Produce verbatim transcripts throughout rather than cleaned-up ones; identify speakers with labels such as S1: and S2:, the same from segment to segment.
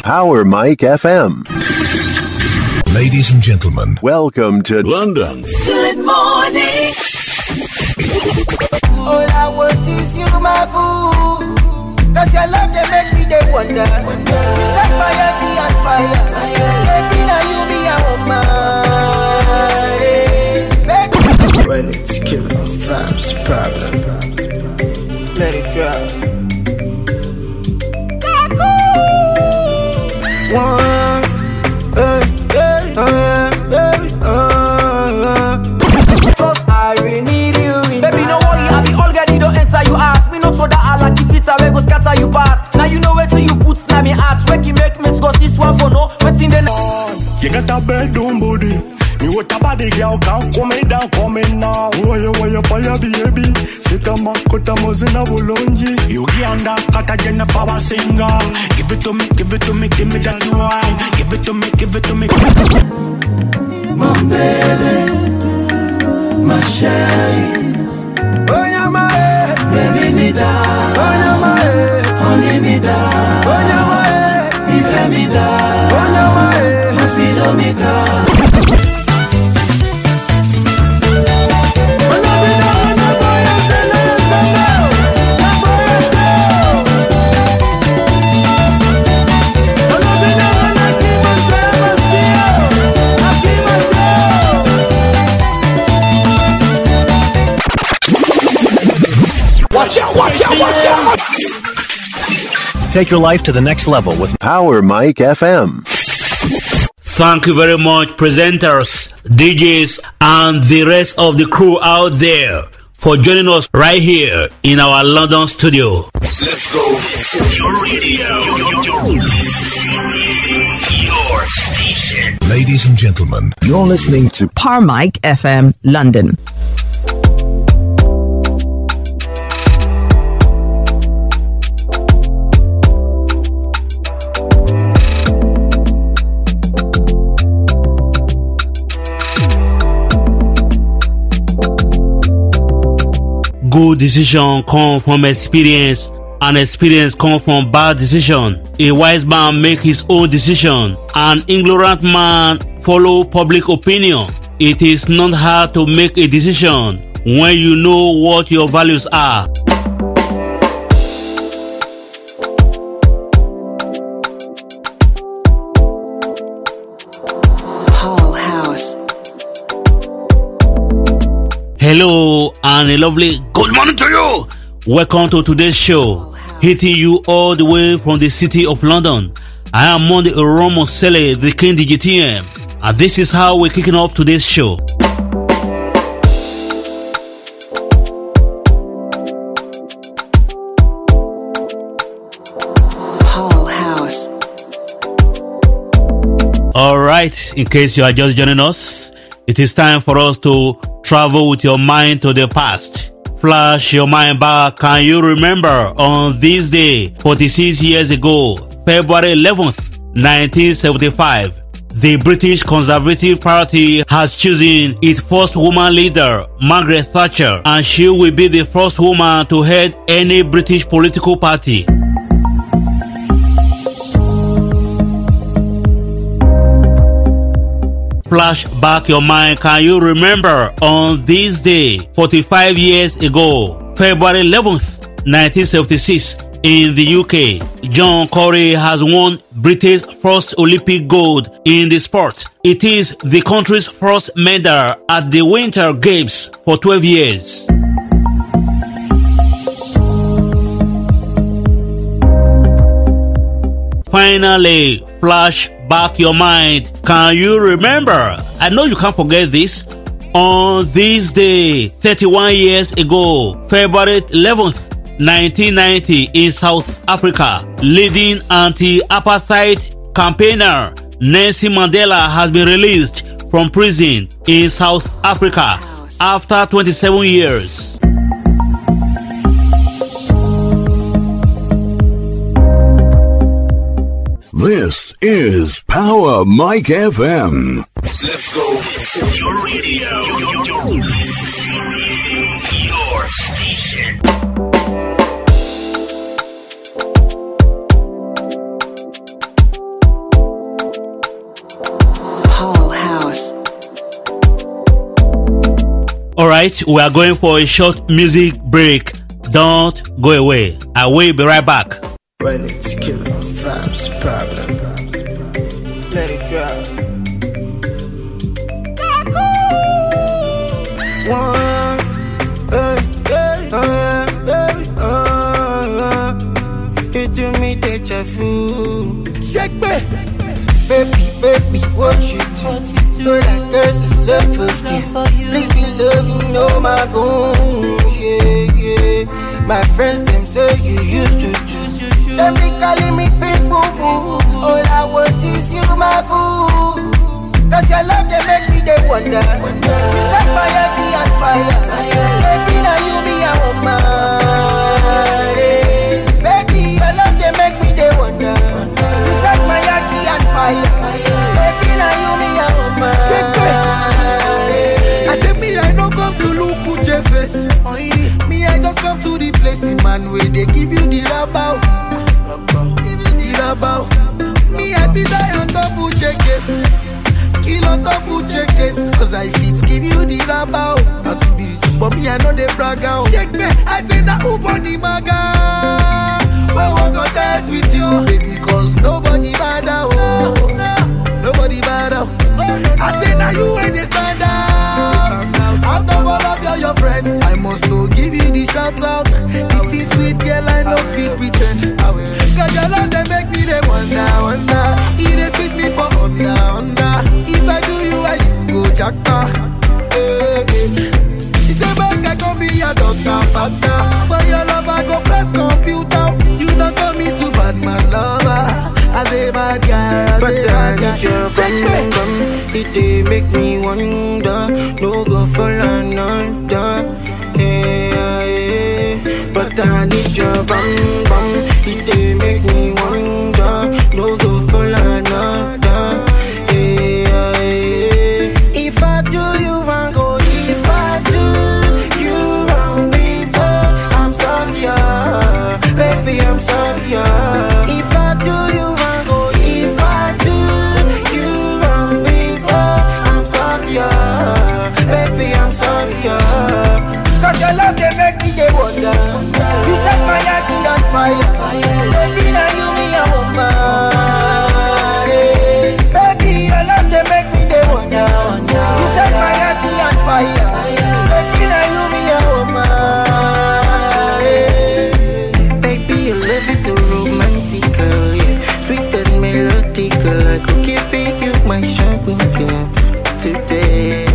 S1: Power Mike F M.
S2: Ladies and gentlemen,
S1: welcome to London.
S3: Good morning.
S4: All I want is you, my boo. Cause your love, they make me, they wonder. You set fire, tea on fire. Baby, now you be a woman. When it's killing vibes, problem. Let it drop. One, hey, hey, hey, hey, uh, cause I really need you. Baby, no worry, I be all ready, don't answer you ask. Me not so that I like if it's a way go scatter you part. Now you know where to you put snap me heart. Where you make me cause this one for no, waiting then.
S5: You got a bedroom body. Me what a body girl can't come me down, come me now. Why you, why you fire baby? Sit a man, cut a mozina bulonji. You get on that cut a gen power singer. Give it to me, give it to me, give me that wine. Give it to me, give it to me.
S4: My baby, my shine. Oh yeah, my head, baby me down. Oh yeah, my head, honey me down. Oh yeah, my head, if me down. Oh yeah, my head, must be do me down.
S2: Watch out, watch out, watch out! Take your life to the next level with
S1: Power Mike F M.
S6: Thank you very much, presenters, D Js, and the rest of the crew out there for joining us right here in our London studio.
S2: Let's go.
S7: This is your radio. Your station.
S2: Ladies and gentlemen, you're listening to
S8: Power Mike F M, London.
S6: Good decision come from experience, and experience come from bad decision. A wise man make his own decision. An ignorant man follow public opinion. It is not hard to make a decision when you know what your values are. Hello and a lovely good morning to you. Welcome to today's show, hitting you all the way from the city of London. I am Monday Oromo Sele, the King D J T M, and this is how we're kicking off today's show.
S3: Paul House.
S6: All right, in case you are just joining us, it is time for us to travel with your mind to the past. Flash your mind back. Can you remember on this day, forty-six years ago, February eleventh, nineteen seventy-five, the British Conservative Party has chosen its first woman leader, Margaret Thatcher, and she will be the first woman to head any British political party. Flash back your mind. Can you remember on this day, forty-five years ago, February eleventh, nineteen seventy-six, in the U K, John Corrie has won Britain's first Olympic gold in the sport. It is the country's first medal at the Winter Games for twelve years. Finally, flash back your mind. Can you remember? I know you can't forget this. On this day, thirty-one years ago, February eleventh, nineteen ninety, in South Africa, leading anti-apartheid campaigner Nelson Mandela has been released from prison in South Africa after twenty-seven years.
S1: This is Power Mike F M.
S2: Let's go.
S7: This is your radio. Your station.
S6: right, we are going for a short music break. Don't go away. I will be right back.
S4: When it's killer vibes, problem. Let it drop. One, hey, hey, hey, hey, you do me deja vu. Shake me, baby, baby, what you do? Know that girl is love for you. Please be loving, know my goons, yeah, yeah. My friends them say you used to do. Them be calling me big boo boo. All I want is you, my boo. Cause your love they make me they wonder. You set fire and fire. Baby now you be a woman. Baby your love they make me they wonder. You set fire and fire. Baby now you be a woman. I say me I don't come to look who face. Me I just come to the place the man where they give you the rabao. Give you the rabao. Me I be die on top who check this. Kill on top who check this. Cause I fit give you the rabao. Not to be, but me I know they brag out. Check me, I say that who body maga. Well walk on dance with you, baby. Cause nobody bad out. Nobody bad out. I say that you ain't the stand out. Out of all of your, your friends, I must go give you the shout out. It is sweet girl, I know feel pretend. Cause your love they make me they wonder, wonder. It is sweet me for under, under. If I do you, I go jackpot. Hey, hey. She say back I can be a doctor, factor. For your love I go press computer. You don't tell me to bad my lover. I say bad guy, but I need your bum bum. It they make me wonder. No go for another. Hey, hey. But I need your bum bum. It they make me wonder. No go for another. Hey, hey. If I do you wrong, go. If I do you wrong before, I'm sorry, yeah. Baby, I'm sorry, yeah. If I do you wrong, go. If I do you wrong before, I'm sorry, yeah. Baby, I'm sorry, yeah. Cause your love they make me they wonder. You set my heart on fire. Baby now you me a woman. Baby your love they make me they wonder. You set my heart on fire. Baby now you me a woman. Baby your love is so romantical, yeah. Sweet and melodical. I could give you my shopping girl today.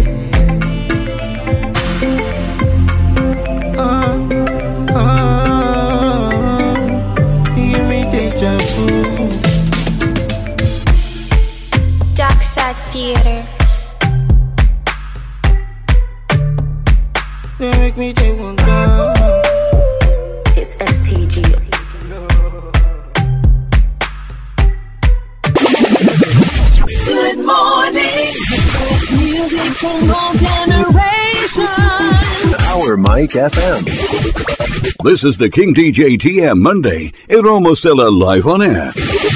S9: Theaters.
S4: They make me take one go.
S9: It's S T G.
S3: Good morning. Music from all generations.
S1: Power Mike F M. This is the King D J T M Monday. It almost still live on air.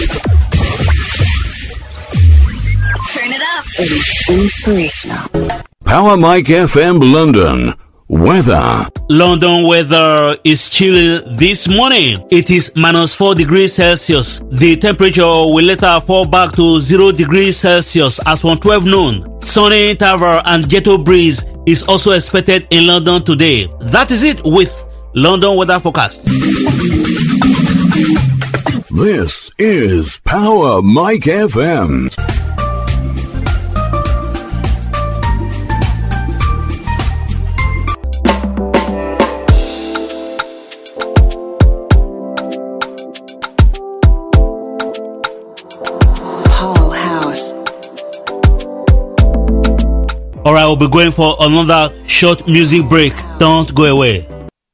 S3: It is inspirational.
S1: Power Mike F M London. Weather.
S6: London weather is chilly this morning. It is minus four degrees Celsius. The temperature will later fall back to zero degrees Celsius as from twelve noon. Sunny interval and gentle breeze is also expected in London today. That is it with London weather forecast.
S1: This is Power Mike F M.
S6: Alright, we'll be going for another short music break. Don't go away.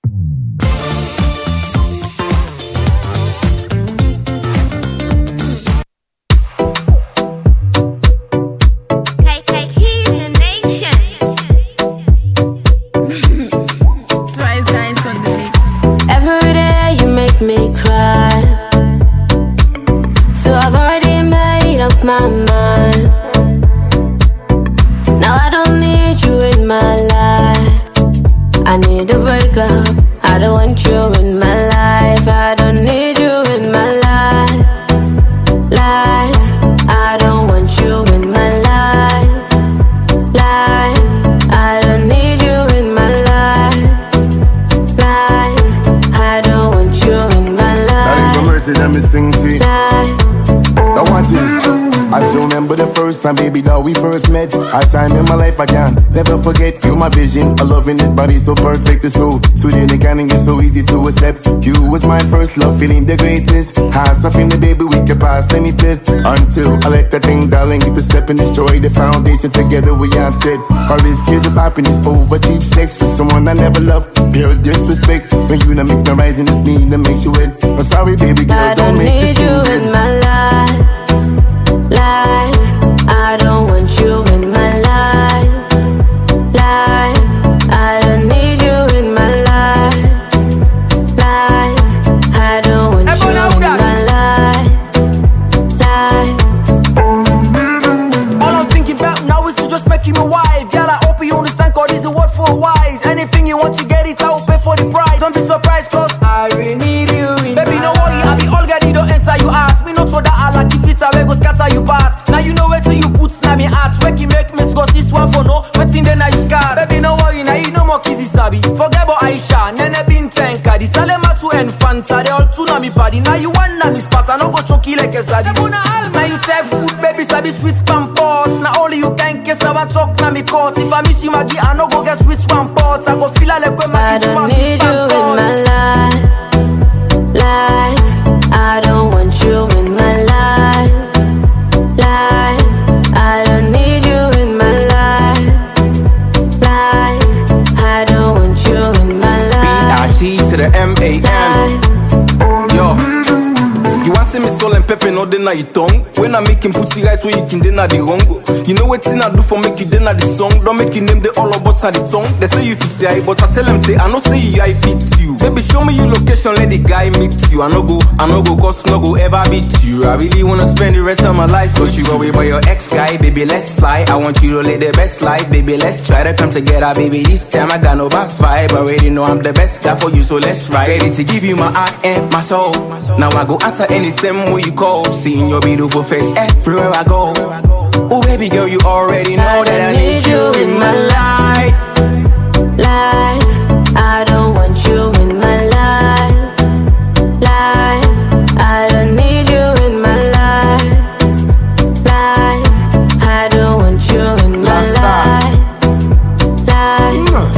S9: Every day you make me cry, so I've already made up my mind. Now I don't need you in my life. don't want you in my life. I don't need you in my life. Life. I don't want you in my life. Life. I don't need you in my life. Life. I don't want you in my life.
S10: That is the mercy that me sing to.
S9: Life.
S10: That one thing. I still remember the first time, baby, that we first met. A time in my life I can never forget. You my vision, a love in this body so perfect, it's so sweet and it can and it's so easy to accept. You was my first love, feeling the greatest. Had something the baby, we can pass any test. Until I let that thing, darling, get the step and destroy the foundation. Together we have said, all these kids of happiness over cheap sex with someone I never loved. Pure disrespect. When you not make me rising, it's me that makes you wet. I'm sorry, baby girl,
S9: I
S10: don't
S9: don't
S10: make
S9: need
S10: this
S9: you
S10: thing
S9: in my life. Life. I don't want you in my life. Life. I don't need you in my life. Life. I don't want you in my life. Life.
S4: All I'm thinking about now is to just make you my wife. Girl, I hope you understand, cause it's a word for wise. Anything you want to get it, I will pay for the price. Don't be surprised, cause I really need you in Baby, no worry, I be all ready, don't answer you ask. Me not so that I like if it's a way go scatter you part. Now you know where to you put snammy heart. Where you make me cause this one for no. Waiting then I you scar. Baby, no worry, now you no more kizzy sabi. Forget about Aisha, nene bin tenka. This alema to Enfanta, they all tsunami party. Now you want na miss part, I no go choky like a zaddy. Now you take food, baby, sabi sweet pampers. Now only you can kiss our talk na me court. If I miss you, Maggie, I no go get sweet pampers. I go feel like when
S9: I don't need you in my life. Life. I don't want you in my life. Life. I don't need you in my life. Life. I don't want you in my life.
S4: B I T to the M A N. Yo. You want see me soul and pepper, no then you tongue. When I make him put you guys where you can then the wrong. You know what thing I do for make you then the song. Don't make you name the all of us at the tongue. They say you fit the eye, but I tell them say I no say you I fit you. Baby, show me your location, let the guy meet you. I no go, I no go, cause no go ever beat you. I really wanna spend the rest of my life. Don't you worry about your ex guy, baby, let's fly. I want you to live the best life, baby, let's try to come together, baby. This time I got no bad vibe. Already know I'm the best guy for you, so let's ride. Ready to give you my heart and my soul. Now I go answer anytime when you call. Seeing your beautiful face everywhere I go. Oh baby girl, you already know
S9: I
S4: that I need you in my life.
S9: Life. I don't want you in my life. Life. I don't need you in my life. Life. I don't want you in my life. Life.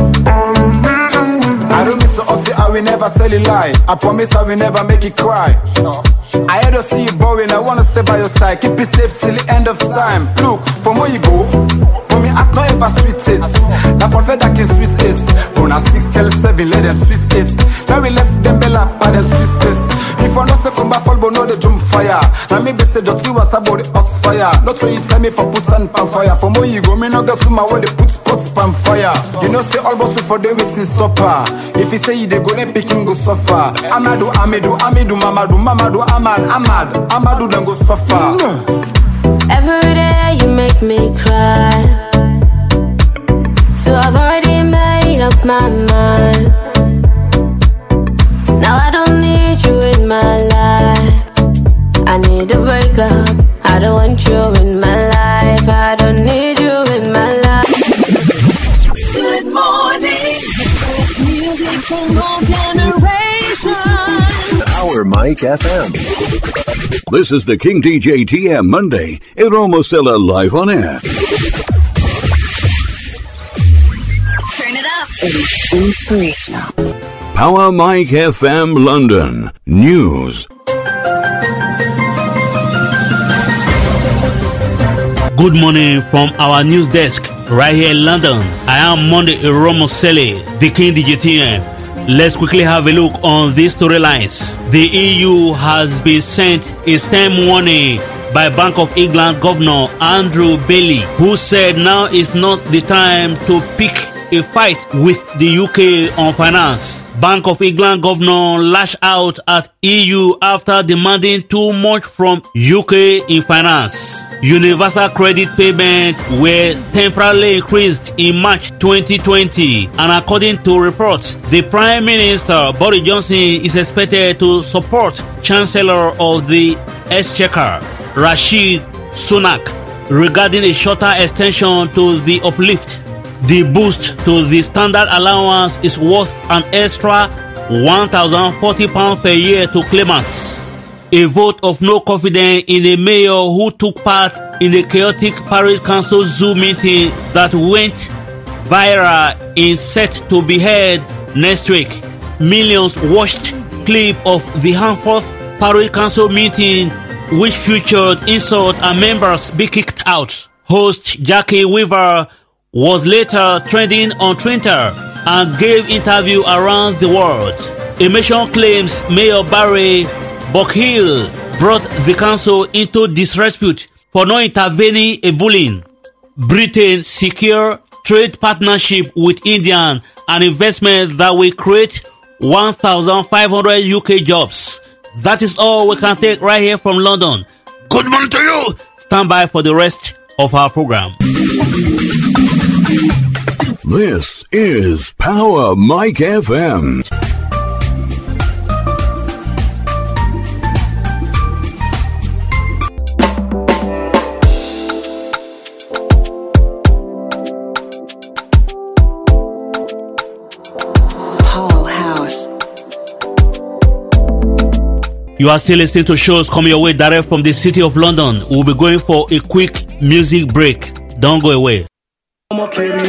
S10: I don't miss the upset, I will never tell you lie. I promise I will never make you cry. I had to see you boring, I wanna stay by your side. Keep it safe till the end of time. Look, from where you go, for me I can't ever sweet it. Now for fed I can sweet it. When I six tell seven, let them twist it. Now we left them bella by them twist it. If I not say come back fall, but no they jump fire. Now me be say just you was about the hot fire. Not when you tell me for put sand pan fire. From where you go, me not get to my way they put pots pan fire. You know say all but for the waiting stopper. If you say you they go, then picking go suffer. Amadu, Amidu, Amidu, Mamadu, Mamadu, Amad, Amad, Amadu, then go suffer.
S9: Every day you make me cry. So I've already made up my mind. Now I don't need you in my life. I need a breakup. I don't want you in my life. I don't need you in my life.
S3: Good morning. Music from all generations.
S1: Power Mike F M. This is the King D J T M Monday. Roma Stella live on air.
S3: Turn it up. It's inspirational.
S1: Power Mike F M London News.
S6: Good morning from our news desk right here in London. I am Monday Iromosele, the King D J T M. Let's quickly have a look on these storylines. The E U has been sent a stern warning by Bank of England Governor Andrew Bailey, who said now is not the time to pick a fight with the U K on finance. Bank of England governor lash out at E U after demanding too much from U K in finance. Universal credit payment were temporarily increased in March twenty twenty, and according to reports, the Prime Minister Boris Johnson is expected to support Chancellor of the Exchequer Rashid Sunak regarding a shorter extension to the uplift. The boost to the standard allowance is worth an extra one thousand forty pounds per year to claimants. A vote of no confidence in the mayor who took part in the chaotic Paris Council Zoom meeting that went viral is set to be held next week. Millions watched clip of the Hanforth Paris Council meeting, which featured insult and members be kicked out. Host Jackie Weaver was later trending on Twitter and gave interview around the world. Emission claims Mayor Barry Buckhill brought the council into disrepute for not intervening in bullying. Britain secure trade partnership with India and investment that will create one thousand five hundred U K jobs. That is all we can take right here from London. Good morning to you. Stand by for the rest of our program.
S1: This is Power Mike F M.
S6: You are still listening to shows coming your way direct from the city of London. We'll be going for a quick music break. Don't go away.
S4: Tell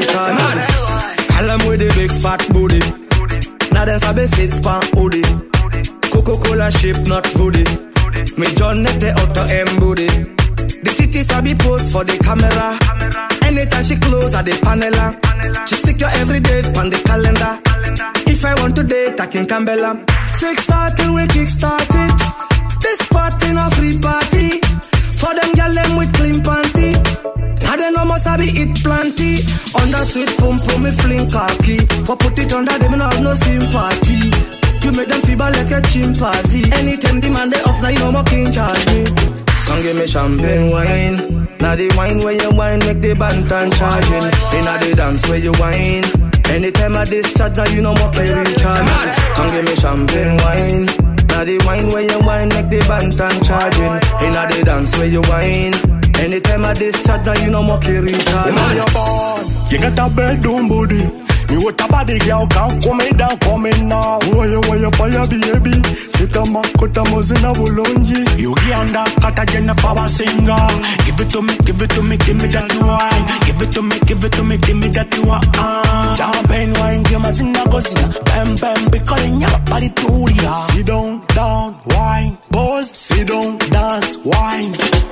S4: them with the big fat booty. Now them sabe sits pan hoodie. Coca-Cola shape not foodie. Me John net the auto M booty. The titties sabi pose for the camera. Anytime she close at the panela. She secure every day on the calendar. If I want to date, I can Campbell. Six starting, we kick started. This party no free party. For them gyal them with clean panty. Now they no must be eat plenty. Under sweet pum pum me fling khaki. For put it under them no have no sympathy. You make them feeble like a chimpanzee. Anytime the man they off now you no more king charge me. Come give me champagne wine. Now the wine where you wine make the band and charging. Inna the dance where you wine. Anytime I discharge now you no more play recharge. Come give me champagne wine. Now the wine where you wine make the band and charging. Inna the dance where you wine. Anytime I discharge now you no more play recharge.
S5: You're born, you got a bedroom booty. Me what a body girl can't come in down, come in now. Why you, why you fire baby? Sitama, kota mozina bulonji. You gianda, kata jena power singer. Give it to me, give it to me, give me that wine. Give it to me, give it to me, give me that wine. Champagne wine, give me zina gozina. Bam bam, because in your body too ya. Sit down, down, wine. Pause, sit down, dance, wine.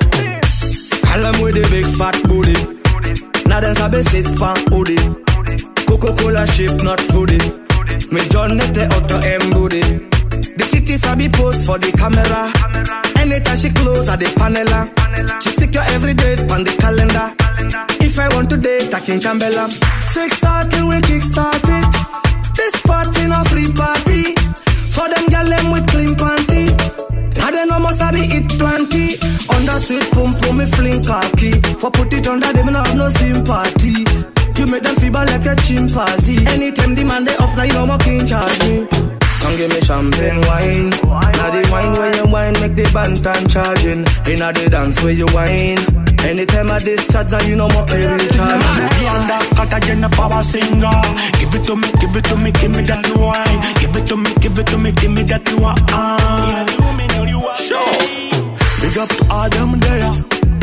S4: Tell them with the big fat booty. Now them sabe sits pan hoodie. Coca-Cola shape not foodie. Me John net the auto M booty. The titties sabi pose for the camera. Anytime she close at the panela. She secure every day on the calendar. If I want to date, I can Campbell. Six starting, we kick started. This party no free party. For them gyal them with clean panty. Now they no must be eat plenty. Under sweet pum pum me fling khaki. For put it under them no have no sympathy. You make them feeble like a chimpanzee. Anytime the man they off now you no more king charge me. Come give me champagne wine. Now the wine where you wine make the band and charging. Inna the dance where you wine. Anytime I discharge now you no more play recharge.
S5: Gianda, kata jena power singer. Give it to me, give it to me, give me that wine. Give it to me, give it to me, give me that wine. Sure. Big up to all them there.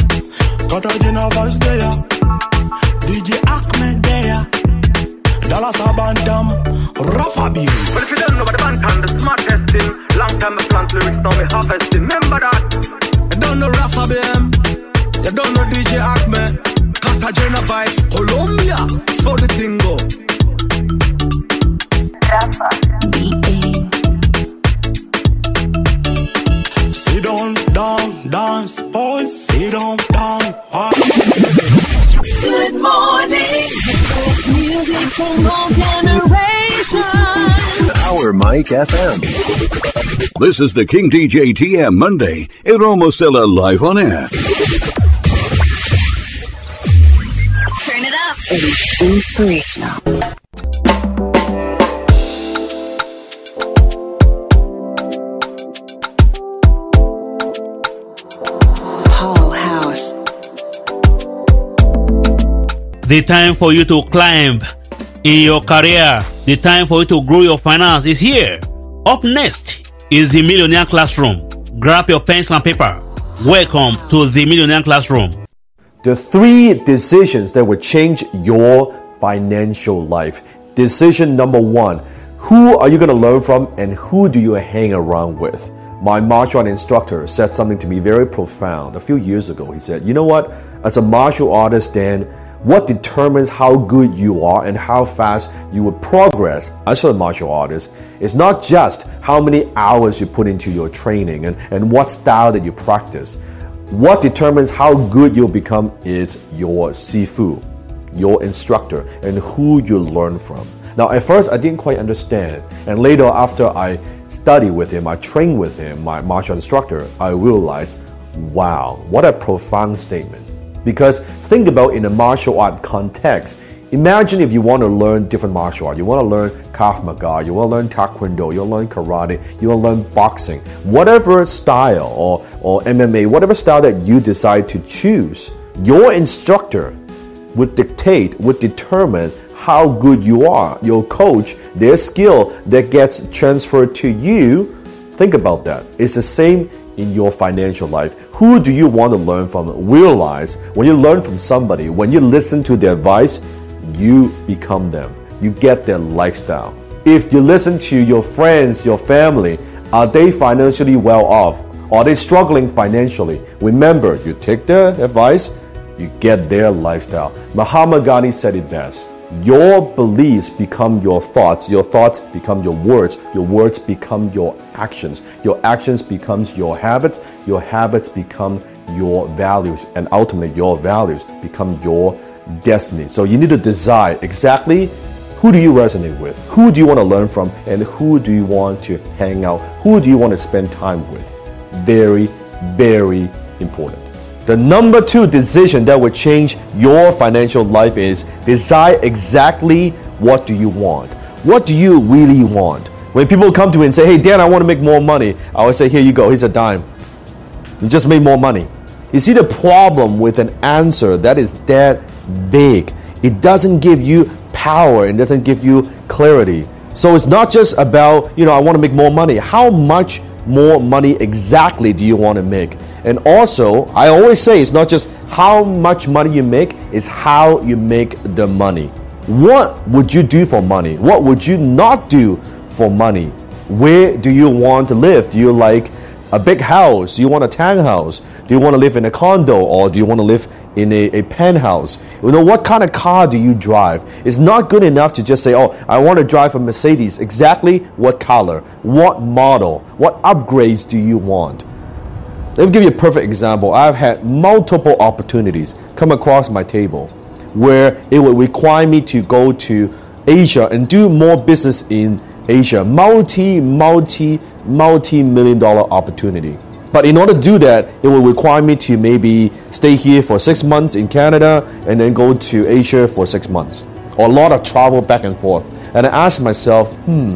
S5: Kata jena was there. D J Ahmed there. Dallas Abantam, Rafa B.
S11: But if you don't know about the Bantam, the smartest thing. Long time I plant lyrics, now me harvesting. Remember that.
S4: You don't know Rafa B M. You don't know D J Ahmed. Cartagena vibes, Colombia. It's for the thing go.
S3: Rafa B A.
S5: Sit down, down, dance, pause. Sit down, down, walk.
S3: Good morning. Music from all generations.
S1: Power Mike F M. This is the King D J T M Monday. Eromo Stella live on air.
S3: Turn it up. It is inspirational.
S6: The time for you to climb in your career, the time for you to grow your finance is here. Up next is the Millionaire Classroom. Grab your pens and paper. Welcome to the Millionaire Classroom.
S12: The three decisions that will change your financial life. Decision number one, who are you going to learn from and who do you hang around with? My martial art instructor said something to me very profound a few years ago. He said, you know what, as a martial artist, Dan, what determines how good you are and how fast you will progress as a martial artist is not just how many hours you put into your training and, and what style that you practice. What determines how good you'll become is your sifu, your instructor, and who you learn from. Now, at first, I didn't quite understand. And later, after I studied with him, I trained with him, my martial instructor, I realized, wow, what a profound statement. Because think about in a martial art context, imagine if you want to learn different martial art. You want to learn Krav Maga, you want to learn Taekwondo, you want to learn karate, you want to learn boxing. Whatever style or, or M M A, whatever style that you decide to choose, your instructor would dictate, would determine how good you are. Your coach, their skill that gets transferred to you, think about that. It's the same in your financial life. Who do you want to learn from? Realize when you learn from somebody, when you listen to their advice, you become them. You get their lifestyle. If you listen to your friends, your family, are they financially well off? Are they struggling financially? Remember, you take their advice, you get their lifestyle. Mahatma Gandhi said it best. Your beliefs become your thoughts. Your thoughts become your words. Your words become your actions. Your actions becomes your habits. Your habits become your values. And ultimately, your values become your destiny. So you need to decide exactly who do you resonate with? Who do you want to learn from? And who do you want to hang out? Who do you want to spend time with? Very, very important. The number two decision that will change your financial life is decide exactly what do you want. What do you really want? When people come to me and say, hey, Dan, I want to make more money, I always say, here you go, here's a dime. You just made more money. You see the problem with an answer that is that vague. It doesn't give you power. It doesn't give you clarity. So it's not just about, you know, I want to make more money. How much more money exactly do you want to make? And also, I always say it's not just how much money you make, it's how you make the money. What would you do for money? What would you not do for money? Where do you want to live? Do you like a big house? Do you want a townhouse? Do you want to live in a condo or do you want to live in a, a penthouse? You know, what kind of car do you drive? It's not good enough to just say, oh, I want to drive a Mercedes. Exactly what color? What model? What upgrades do you want? Let me give you a perfect example. I've had multiple opportunities come across my table where it would require me to go to Asia and do more business in Asia. Multi, multi, multi-million dollar opportunity. But in order to do that, it will require me to maybe stay here for six months in Canada and then go to Asia for six months. Or a lot of travel back and forth. And I asked myself, hmm,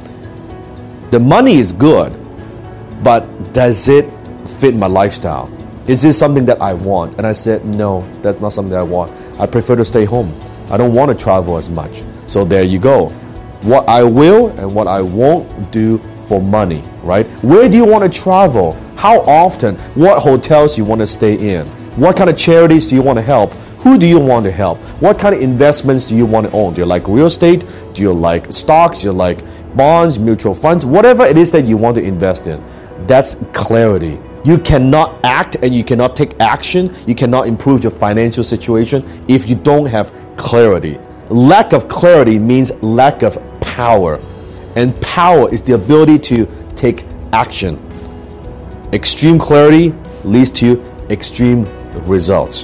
S12: the money is good, but does it fit my lifestyle? Is this something that I want? And I said, no, that's not something that I want. I prefer to stay home. I don't want to travel as much. So there you go. What I will and what I won't do for money, right? Where do you want to travel? How often? What hotels you want to stay in? What kind of charities do you want to help? Who do you want to help? What kind of investments do you want to own? Do you like real estate? Do you like stocks? Do you like bonds, mutual funds? Whatever it is that you want to invest in. That's clarity. You cannot act and you cannot take action. You cannot improve your financial situation if you don't have clarity. Lack of clarity means lack of power. And power is the ability to take action. Extreme clarity leads to extreme results.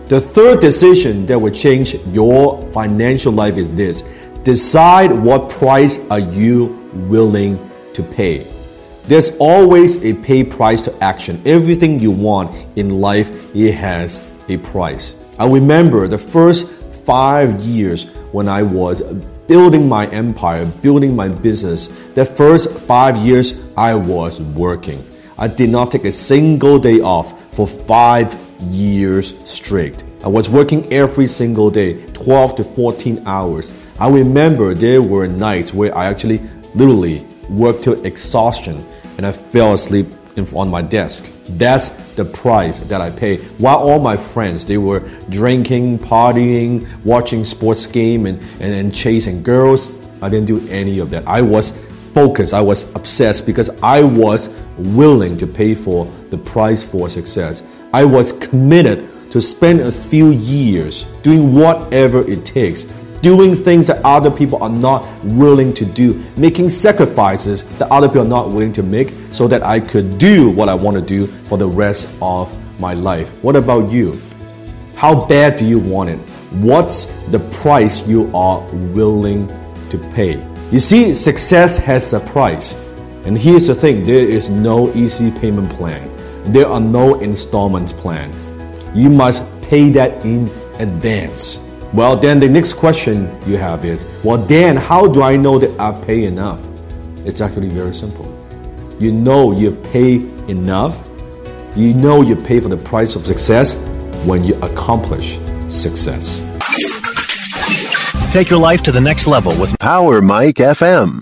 S12: The third decision that will change your financial life is this. Decide what price are you willing to pay. There's always a pay price to action. Everything you want in life, it has a price. I remember the first five years when I was building my empire, building my business. The first five years I was working. I did not take a single day off for five years straight. I was working every single day, twelve to fourteen hours. I remember there were nights where I actually literally worked till exhaustion and I fell asleep in, on my desk. That's the price that I pay. While all my friends, they were drinking, partying, watching sports game and, and, and chasing girls, I didn't do any of that. I was focused, I was obsessed because I was willing to pay for the price for success. I was committed to spend a few years doing whatever it takes, doing things that other people are not willing to do, making sacrifices that other people are not willing to make so that I could do what I want to do for the rest of my life. What about you? How bad do you want it? What's the price you are willing to pay? You see, success has a price. And here's the thing, there is no easy payment plan. There are no installments plan. You must pay that in advance. Well, then the next question you have is, well, Dan, how do I know that I pay enough? It's actually very simple. You know you pay enough. You know you pay for the price of success when you accomplish success.
S2: Take your life to the next level with
S1: Power Mike F M.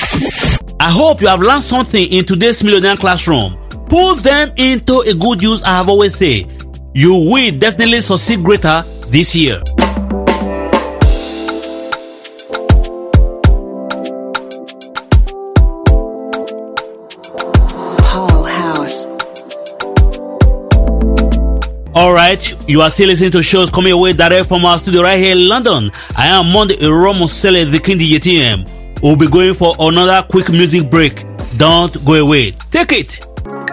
S6: I hope you have learned something in today's Millionaire Classroom. Put them into a good use. I have always said, you will definitely succeed greater this year.
S3: Paul House.
S6: Alright, you are still listening to shows coming away direct from our studio right here in London. I am Monday Iromosele, the King D J T M. We'll be going for another quick music break. Don't go away. Take it.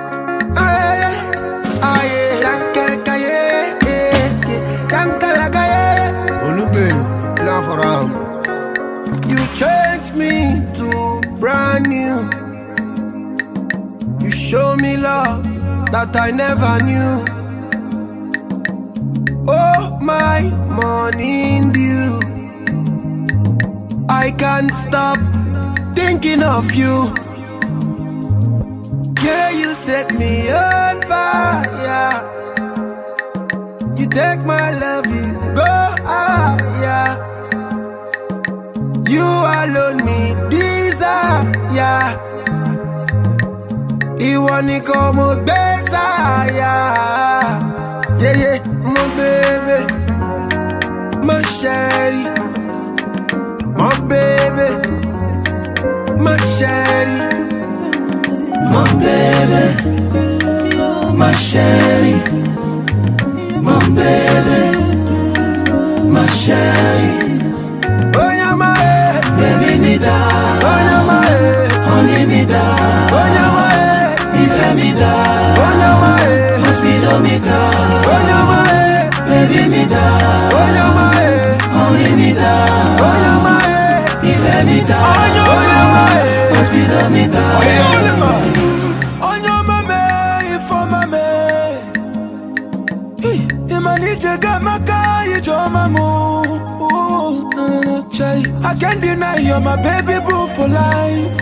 S4: You changed me to brand new. You show me love that I never knew. Oh, my morning dew, I can't stop thinking of you. Yeah, you set me on fire. You take my love and go higher. You alone me desire. Ìwọ nìkan mo gbé sáyà. Yeah, yeah, my baby, my sherry, my baby, my sherry, my baby, my sherry, my baby, my sherry. Oh, yeah, my head, baby, me da. Oh, yeah, my head, honey, me da. Oh, yeah, my head, ife me da. Oh, yeah, my head, hospital me da. Oh, yeah, my head, baby, me da. Oh, yeah, my head, honey, me da. Oh, yeah, my head, ife me da. Oh, yeah, my head, hospital me da. Oh, yeah, my head, oh, yeah, my head, if I'm a man. Imanije gamaka, you draw my moon. I can't deny you're my baby boo for life.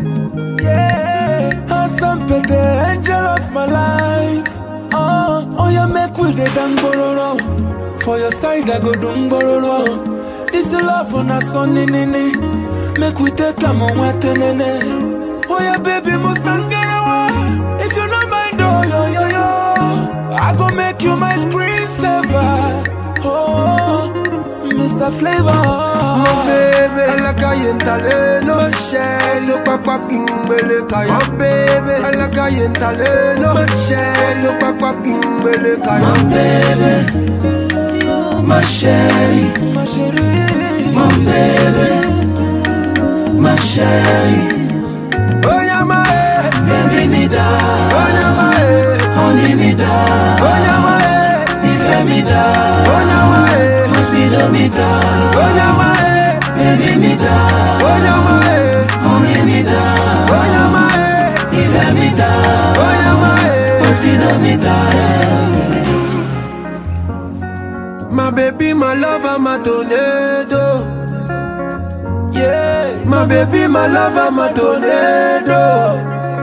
S4: Yeah, awesome pete, angel of my life. Oh, oh, you make with the dangororo. For your side I go dungororo. This love on a sonny nini. Make we take a moment nene. Oh, yeah, baby musangarawa. If you don't mind, oh, yo, yo, yo, I go make you my screensaver. Oh, Mister Flavor, my baby, I like I ain't taleno, my sherry, papa kimbele kaya. My baby, I like I ain't taleno, my sherry, papa kimbele kaya. My baby, my sherry, my sherry, my baby, my sherry. Oh, yeah, my head, baby, me da. Oh, yeah, my head, honey, me da. Oh, yeah, my head, ife me down. Oh, now my head. Must be do me down. Oh, now my head. Baby me down. Oh, now my head. Only me down. Oh, now my head. Give me down. Oh, now my head. Must be do me down. My baby, my lover, my tornado. Yeah. My baby, my lover, my tornado.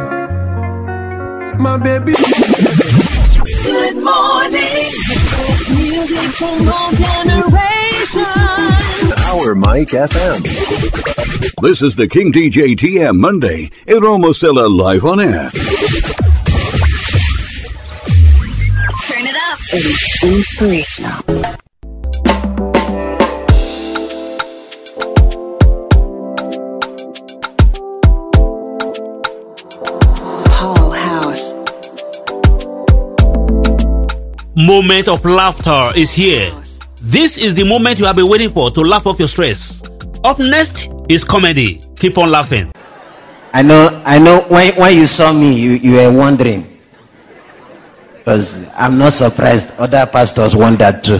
S4: My baby.
S3: Good morning. Music from all generations.
S1: Power Mike F M. This is the King D J T M Monday. Roma Stella live on air.
S3: Turn it up. It is inspirational.
S6: Moment of laughter is here. This is the moment you have been waiting for to laugh off your stress. Up next is comedy. Keep on laughing.
S13: I know, I know. When when you saw me, you, you were wondering, because I'm not surprised. Other pastors wondered too.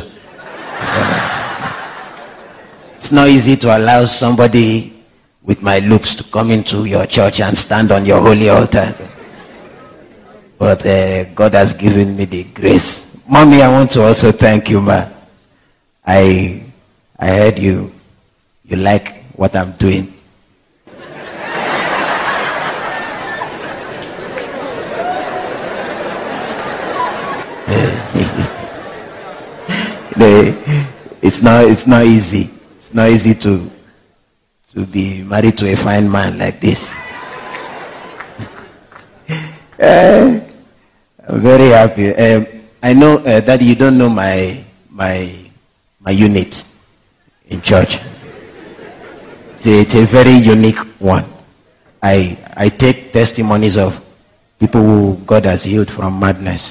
S13: It's not easy to allow somebody with my looks to come into your church and stand on your holy altar. But uh, God has given me the grace. Mommy, I want to also thank you, ma. I I heard you you like what I'm doing. It's not it's not easy. It's not easy to to be married to a fine man like this. uh, I'm very happy. Um, I know uh, that you don't know my my my unit in church. It's a, it's a very unique one. I I take testimonies of people who God has healed from madness.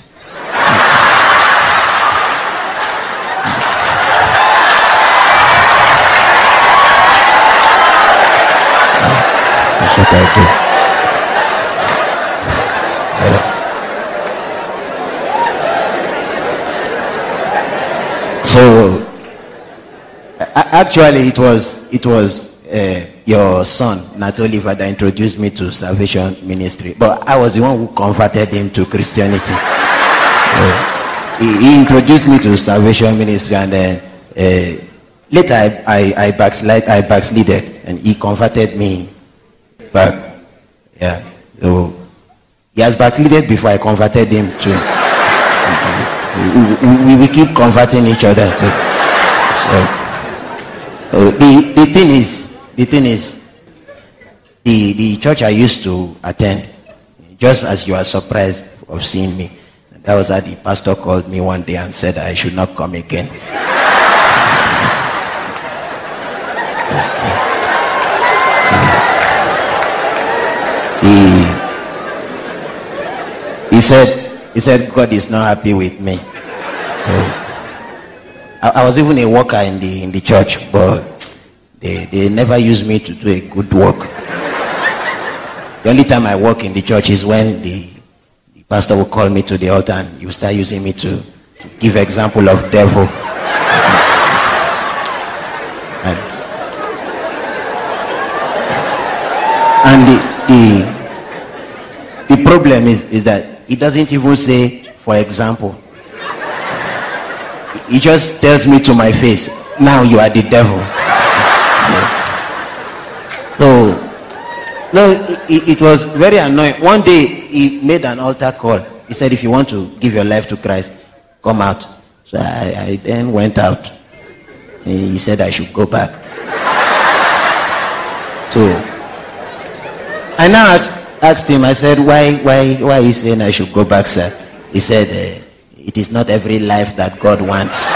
S13: That's what I do. Uh, So, actually, it was it was uh, your son, Nat Oliver, that introduced me to Salvation Ministry. But I was the one who converted him to Christianity. Uh, he, he introduced me to Salvation Ministry, and then uh, later I I, I backslid I backslided, and he converted me back. Yeah. So he has backslided before I converted him to. We, we, we keep converting each other. So, so uh, the the thing is, the thing is, the the church I used to attend, just as you are surprised of seeing me, that was how the pastor called me one day and said I should not come again. he he said. He said, God is not happy with me. So, I, I was even a worker in the in the church, but they, they never used me to do a good work. The only time I work in the church is when the, the pastor will call me to the altar and you start using me to, to give example of devil. and and the, the, the problem is, is that he doesn't even say, for example. He just tells me to my face, now you are the devil. So, no, it, it was very annoying. One day, he made an altar call. He said, if you want to give your life to Christ, come out. So I, I then went out. And he said I should go back. So, I now asked, asked him, I said, why, why, why are you saying I should go back, sir? He said, uh, it is not every life that God wants.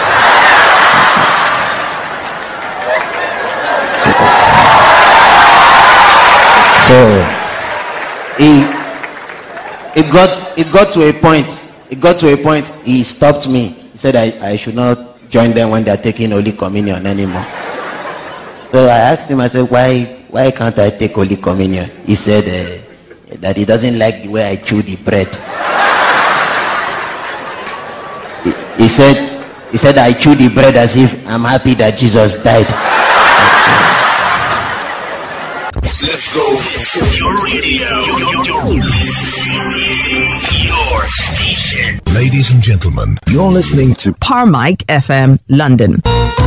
S13: So, so he, it got, it got to a point, it got to a point, he stopped me. He said I, I should not join them when they are taking Holy Communion anymore. So I asked him, I said, why, why can't I take Holy Communion? He said, uh, that he doesn't like the way I chew the bread. he, he said He said, I chew the bread as if I'm happy that Jesus died.
S7: Let's go. This is your radio. Your station.
S2: Ladies and gentlemen, you're listening to
S8: Parmic F M, London.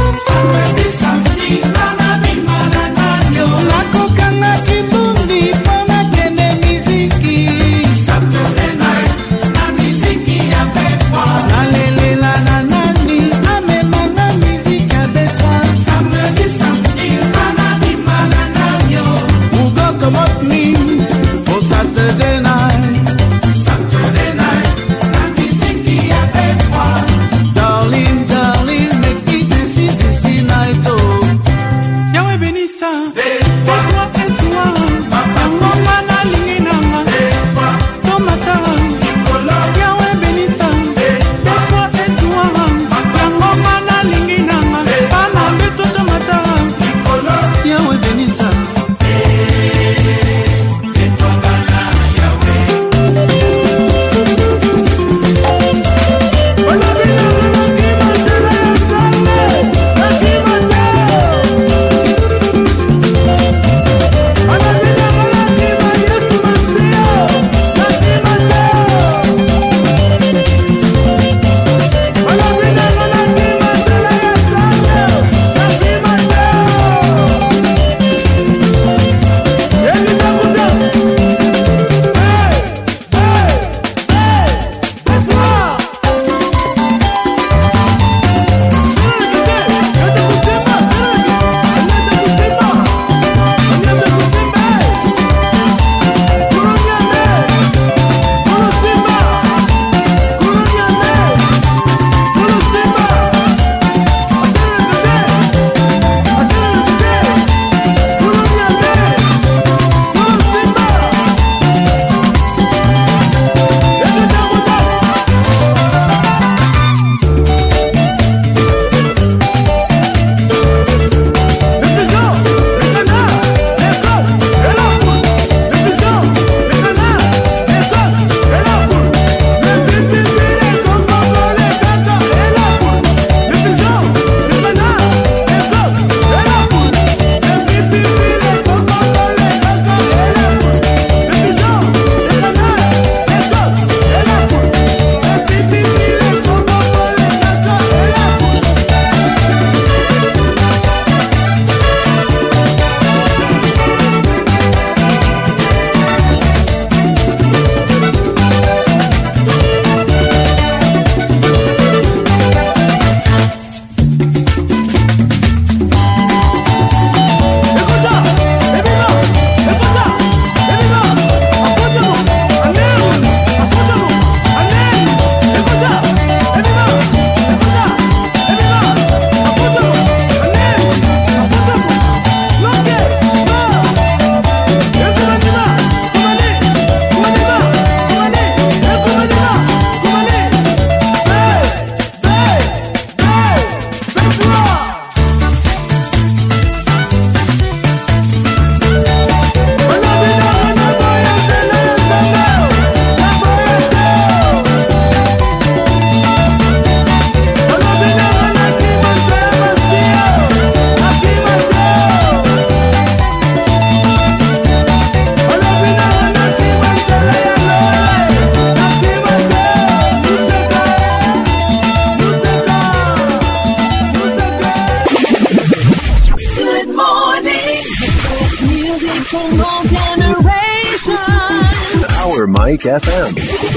S1: Parmic F M.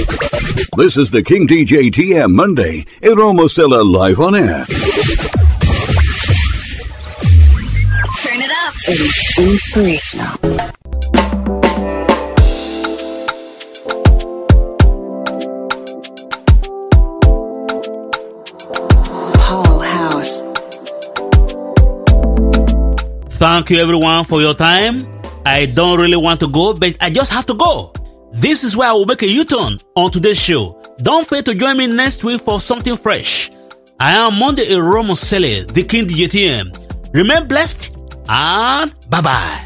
S1: This is the King D J T M Monday. Eromo Stella live on air.
S3: Turn it up. It is inspirational.
S6: Thank you everyone for your time. I don't really want to go, but I just have to go. This is where I will make a U-turn on today's show. Don't fail to join me next week for something fresh. I am Monday Eromo Stella, the King D J T M. Remain blessed and bye-bye.